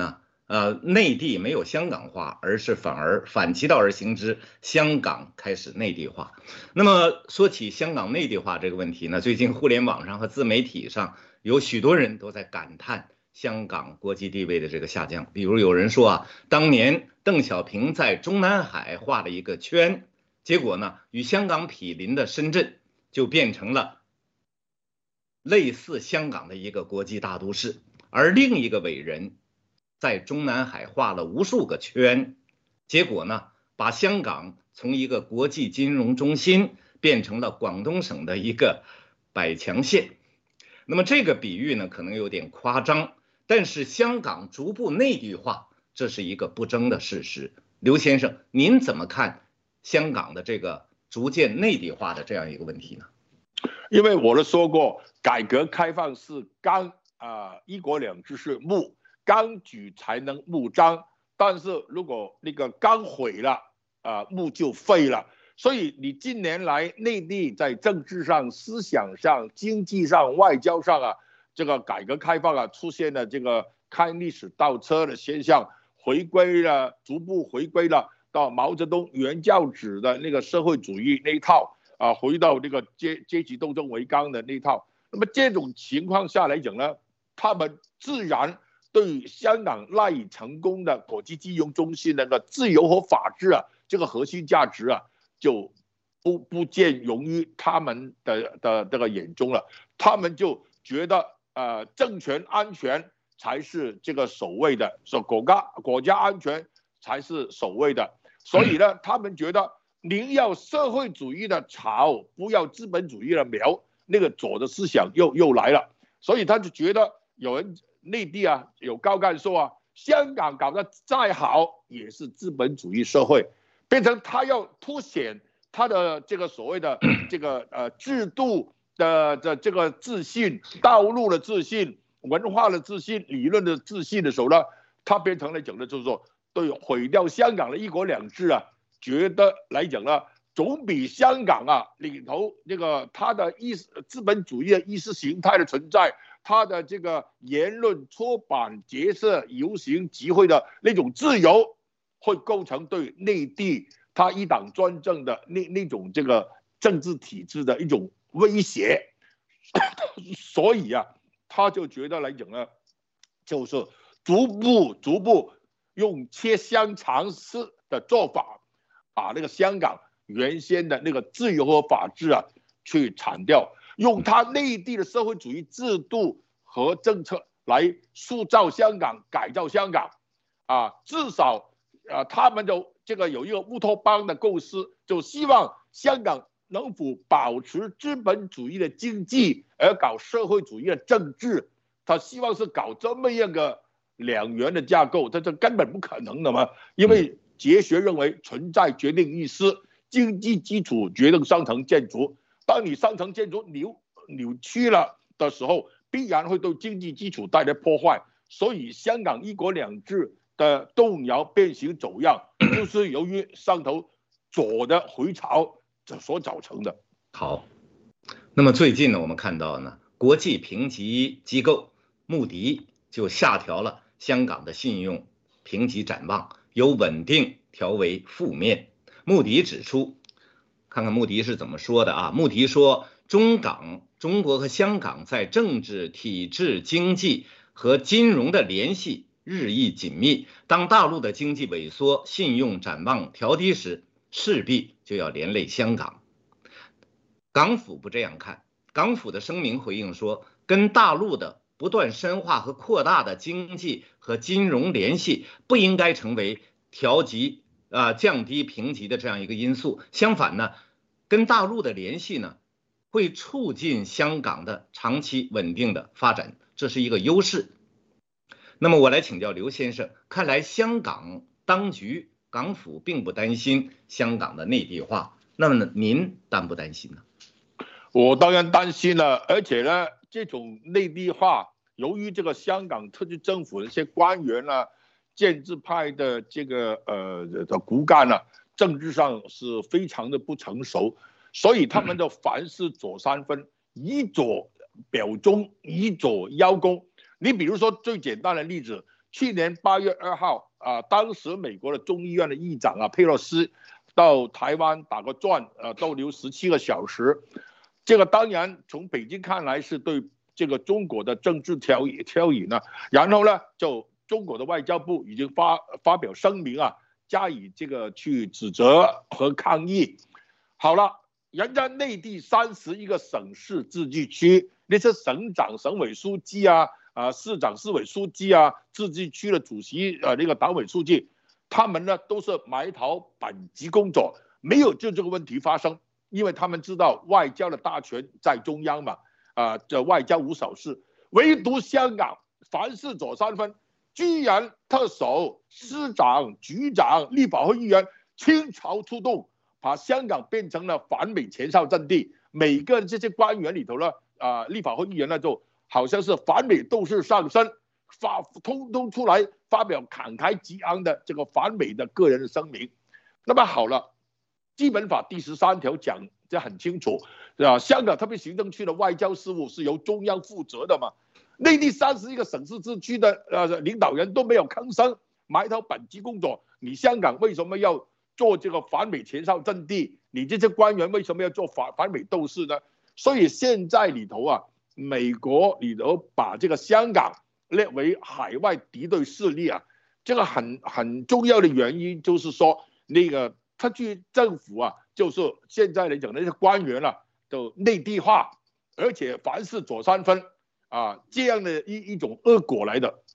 内地没有香港化，而是反其道而行之，香港开始内地化。那么说起香港内地化这个问题呢，最近互联网上和自媒体上有许多人都在感叹香港国际地位的这个下降。比如有人说啊，当年邓小平在中南海画了一个圈，结果呢，与香港毗邻的深圳就变成了类似香港的一个国际大都市，而另一个伟人在中南海画了无数个圈，结果呢，把香港从一个国际金融中心变成了广东省的一个百强县。那么这个比喻呢，可能有点夸张，但是香港逐步内地化，这是一个不争的事实。刘先生，您怎么看香港的这个逐渐内地化的这样一个问题呢？ 因为我都说过，改革开放是纲一国两制是木。纲举才能木张，但是如果那个纲毁了，木就废了。所以你近年来内地在政治上、思想上、经济上、外交上这个改革开放出现了这个看历史倒车的现象，逐步回归了到毛泽东原教旨的那个社会主义那一套回到这个阶级斗争为纲的那一套。那么这种情况下来讲呢，他们自然对香港赖以成功的国际金融中心那个自由和法治这个核心价值就不见容于他们的这个眼中了。他们就觉得政权安全才是这个首位的，说国家安全才是首位的。所以呢，他们觉得您要社会主义的草，不要资本主义的苗，那个左的思想又来了。所以他就觉得有人。内地有高干说香港搞得再好也是资本主义社会，变成他要凸显他的这个所谓的这个制度的这个自信、道路的自信、文化的自信、理论的自信的时候呢，他变成了讲的就是说，对毁掉香港的一国两制觉得来讲呢，总比香港里头这个他的资本主义的意识形态的存在。他的这个言论、出版、结社、游行、集会的那种自由，会构成对内地他一党专政的那种这个政治体制的一种威胁，所以他就觉得来讲呢，就是逐步用切香肠式的做法，把那个香港原先的那个自由和法治去铲掉。用他内地的社会主义制度和政策来塑造香港、改造香港，至少他们就这个有一个乌托邦的构思，就希望香港能否保持资本主义的经济，而搞社会主义的政治。他希望是搞这么一个两元的架构，这根本不可能的嘛，因为哲学认为存在决定意思，经济基础决定上层建筑。当你上层建筑扭曲了的时候，必然会对经济基础带来破坏。所以香港一国两制的动摇、变形、走样，就是由于上头左的回潮所造成的。 好，那么最近呢，我们看到呢，国际评级机构穆迪就下调了香港的信用评级展望，由稳定调为负面。穆迪指出，看看穆迪是怎么说的穆迪说，中国和香港在政治、体制、经济和金融的联系日益紧密。当大陆的经济萎缩、信用展望调低时，势必就要连累香港。港府不这样看，港府的声明回应说，跟大陆的不断深化和扩大的经济和金融联系不应该成为降低评级的这样一个因素。相反呢，跟大陆的联系呢，会促进香港的长期稳定的发展，这是一个优势。那么我来请教刘先生，看来香港当局、港府并不担心香港的内地化，那么您担不担心呢？ 我当然担心了，而且呢，这种内地化，由于这个香港特区政府的一些官员建制派的这个的骨干政治上是非常的不成熟，所以他们就凡事左三分，以左表忠，以左邀功。你比如说最简单的例子， 去年8月2号当时美国的众议院的议长佩洛西到台湾打个转，逗留17个小时。这个当然从北京看来是对这个中国的政治挑引呢。然后呢，就中国的外交部已经发表声明加以这个去指责和抗议。好了，人家内地31个省市自治区那些省长、省委书记市长、市委书记自治区的主席那个党委书记，他们呢都是埋头本级工作，没有就这个问题发生，因为他们知道外交的大权在中央嘛，这外交无小事。唯独香港凡事左3分，居然特首、司长、局长、立法会议员倾巢出动，把香港变成了反美前哨阵地。每个这些官员里头呢，立法会议员呢就好像是反美斗士上身，通通出来发表慷慨激昂的这个反美的个人的声明。那么好了，基本法第13条讲这很清楚，香港特别行政区的外交事务是由中央负责的嘛。内地31个省市自治区的领导人都没有吭声，埋头本级工作。你香港为什么要做这个反美前哨阵地？你这些官员为什么要做反美斗士呢？所以现在里头美国里头把这个香港列为海外敌对势力这个很重要的原因就是说，那个特区政府就是现在来讲那些官员都内地化，而且凡事左3分这样的一种恶果来的。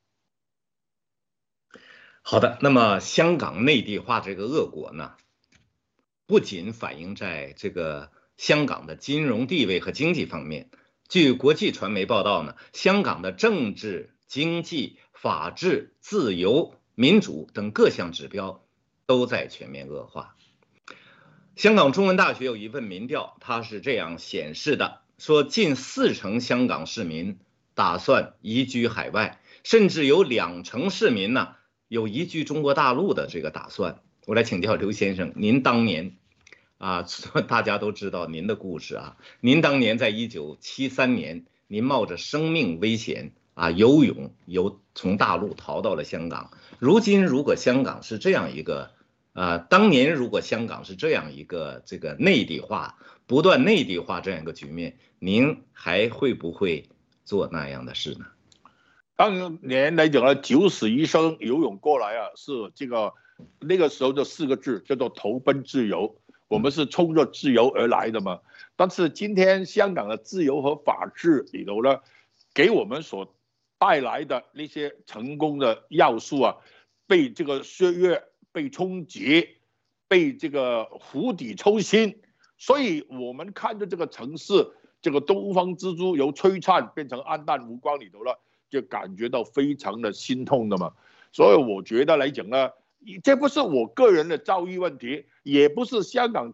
好的，那么香港内地化这个恶果呢，不仅反映在这个香港的金融地位和经济方面。据国际传媒报道呢，香港的政治、经济、法治、自由、民主等各项指标都在全面恶化。香港中文大学有一份民调，它是这样显示的，说近40%香港市民打算移居海外，甚至有20%市民呢有移居中国大陆的这个打算。我来请教刘先生，您当年大家都知道您的故事您当年在1973年，您冒着生命危险游泳从大陆逃到了香港。如今如果香港是这样一个当年如果香港是这样一个这个内地化不断内地化这样一个局面，您还会不会做那样的事呢？ 当年来讲九死一生游泳过来是这个那个时候的4个字叫做投奔自由。我们是冲着自由而来的嘛。但是今天香港的自由和法治里头呢，给我们所带来的那些成功的要素被这个削弱、被冲击、被这个釜底抽薪。所以我们看着这个城市，这个东方之珠由璀璨变成黯淡无光里头了，就感觉到非常的心痛的嘛。所以我觉得来讲呢，这不是我个人的遭遇问题，也不是香港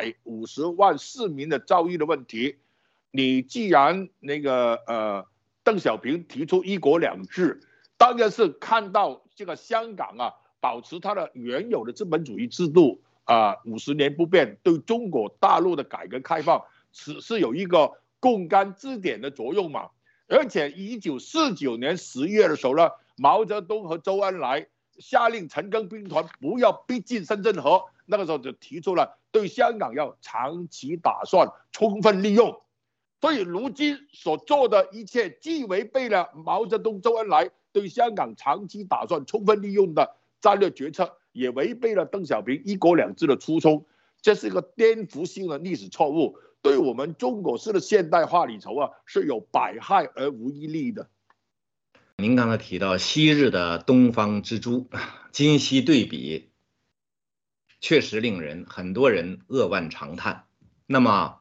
750万市民的遭遇的问题。你既然那个邓小平提出1国2制，当然是看到这个香港保持它的原有的资本主义制度50年不变，对中国大陆的改革开放是有一个共竿支点的作用嘛。而且1949年10月的时候呢，毛泽东和周恩来下令陈赓兵团不要逼近深圳河，那个时候就提出了对香港要长期打算，充分利用。所以如今所做的一切，既违背了毛泽东、周恩来对香港长期打算、充分利用的战略决策，也违背了邓小平1国2制的初衷。这是一个颠覆性的历史错误，对我们中国式的现代化里头是有百害而无一利的。 您刚才提到昔日的东方之珠，今昔对比，确实令很多人扼腕长叹。那么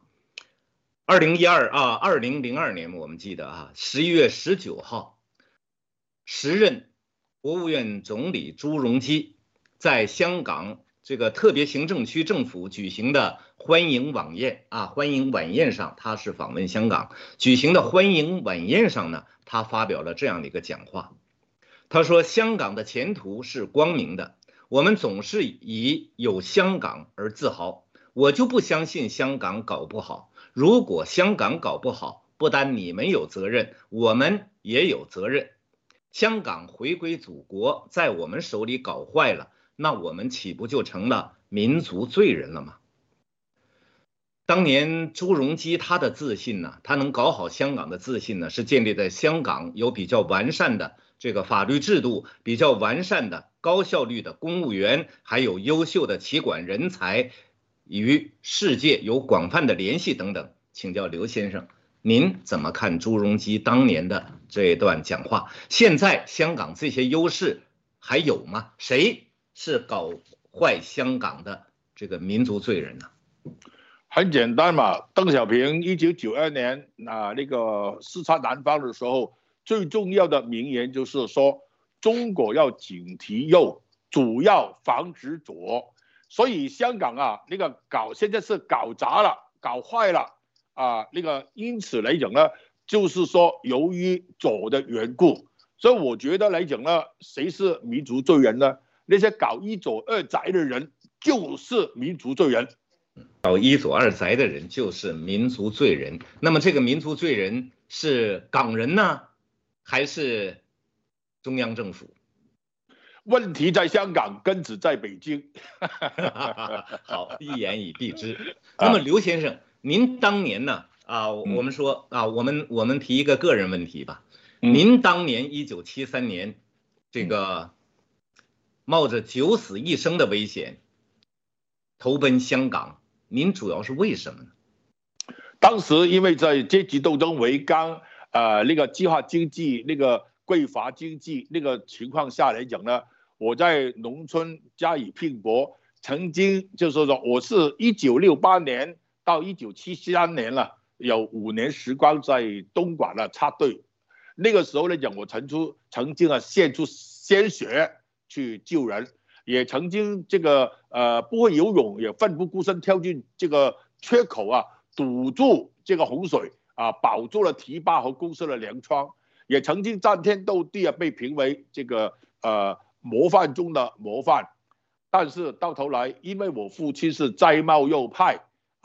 2002年我们记得11月19号，时任国务院总理朱镕基在香港这个特别行政区政府举行的欢迎晚宴上，他是访问香港举行的欢迎晚宴上呢，他发表了这样的一个讲话。他说，香港的前途是光明的，我们总是以有香港而自豪，我就不相信香港搞不好。如果香港搞不好，不单你们有责任，我们也有责任。 香港回归祖国，在我们手里搞坏了，那我们岂不就成了民族罪人了吗？当年朱镕基他的自信呢，他能搞好香港的自信呢，是建立在香港有比较完善的这个法律制度，比较完善的高效率的公务员，还有优秀的企管人才，与世界有广泛的联系等等。请教刘先生，您怎么看朱镕基当年的这一段讲话？现在香港这些优势还有吗？谁是搞坏香港的这个民族罪人呢？ 很简单嘛，邓小平1992年那个视察南方的时候，最重要的名言就是说，中国要警惕右，主要防止左。所以香港啊，现在是搞砸了，搞坏了啊，因此来讲呢，就是说由于左的缘故，所以我觉得来讲呢，谁是民族罪人呢？那些搞一左二宅的人就是民族罪人。 搞一左二宅的人就是民族罪人。那么这个民族罪人是港人呢，还是中央政府？ 问题在香港，根子在北京。 好，一言以蔽之。那么刘先生，您当年呢？我们说我们提一个个人问题吧。您当年1973年，这个冒着九死一生的危险投奔香港，您主要是为什么呢？ 当时因为在阶级斗争为纲，计划经济、匮乏经济情况下来讲呢，我在农村加以拼搏，曾经就是说我是1968年到1973年了，有5年时光在东莞插队。那个时候来讲，我曾经献出鲜血去救人，也曾经不会游泳，也奋不顾身跳进这个缺口堵住这个洪水保住了堤坝和公司的粮仓，也曾经战天斗地被评为模范中的模范。但是到头来，因为我父亲是摘帽右派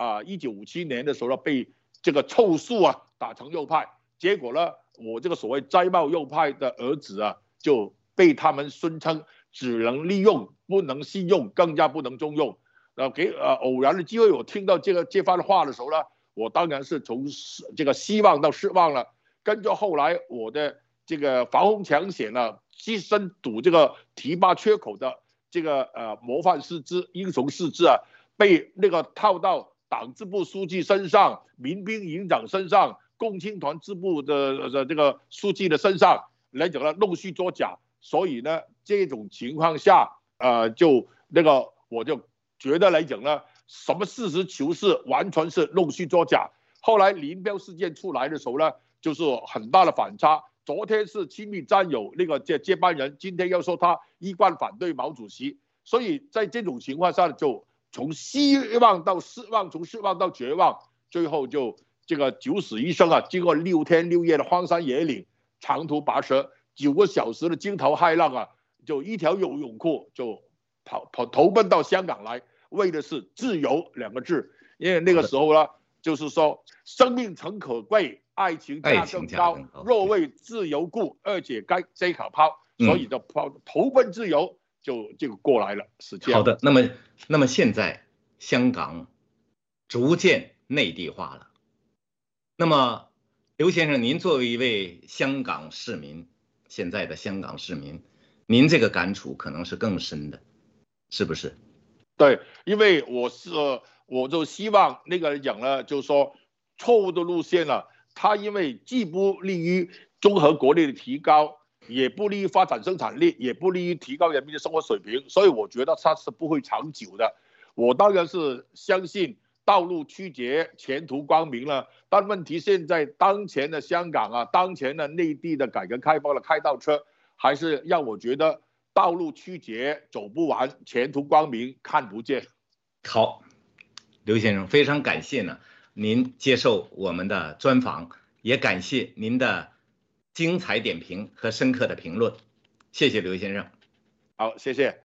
1957年的时候被这个凑数打成右派，结果呢，我这个所谓摘帽右派的儿子就被他们尊称只能利用不能信用，更加不能重用。偶然的机会，我听到这番话的时候呢，我当然是从这个希望到失望了。跟着后来我的这个防洪抢险牺牲堵这个堤坝缺口的模范士资、英雄士资被套到党支部书记身上、民兵营长身上、共青团支部的这个书记的身上来讲呢，弄虚作假。所以呢，这种情况下，我就觉得来讲呢，什么实事求是，完全是弄虚作假。后来林彪事件出来的时候呢，就是很大的反差。昨天是亲密战友接班人，今天又说他一贯反对毛主席。所以在这种情况下，就从希望到失望，从失望到绝望，最后就这个九死一生经过6天6夜的荒山野岭，长途跋涉9个小时的惊涛骇浪就一条游泳裤就投奔到香港来，为的是自由2个字。因为那个时候呢，就是说生命诚可贵，爱情价更高，若为自由故，2姐该这可抛，所以就投奔自由就过来了，是这样。 好的，那么现在香港逐渐内地化了。那么刘先生，您作为一位香港市民，现在的香港市民，您这个感触可能是更深的，是不是？ 对，因为我就希望讲呢，就是说错误的路线它因为既不利于综合国力的提高，也不利于发展生产力，也不利于提高人民的生活水平，所以我觉得它是不会长久的。我当然是相信道路曲折，前途光明了。但问题现在当前的香港当前的内地的改革开放的开倒车，还是让我觉得道路曲折，走不完，前途光明看不见。 好，刘先生，非常感谢呢，您接受我们的专访，也感谢您的精彩点评和深刻的评论，谢谢刘先生。 好，谢谢。